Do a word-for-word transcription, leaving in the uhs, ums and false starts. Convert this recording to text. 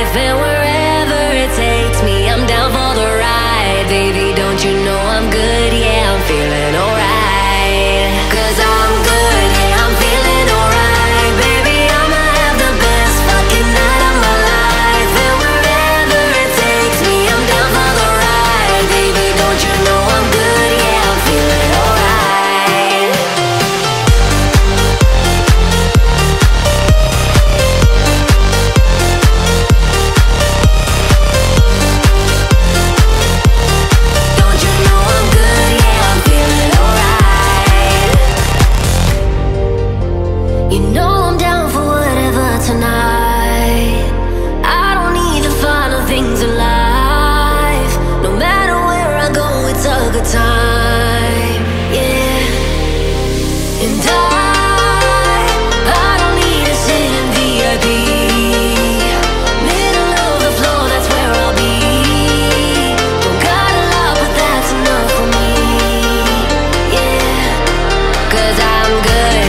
life, and wherever it takes me, I'm down for the ride. Baby, don't you know I'm good? Yeah, I'm feeling alright. Cause I'm good, yeah, I'm feeling alright. Baby, I'ma have the best fucking night of my life, and wherever it takes me, I'm down for the ride. Baby, don't you know I'm good? Yeah, I'm feeling alright. Don't you know I'm good? Yeah, I'm feeling alright. You know I'm down for whatever tonight. I don't need the final things in life. No matter where I go, it's a good time. Yeah. And I, I don't need to sit in V I P. Middle of the floor, that's where I'll be. Don't got a lot, but that's enough for me. Yeah. Cause I'm good,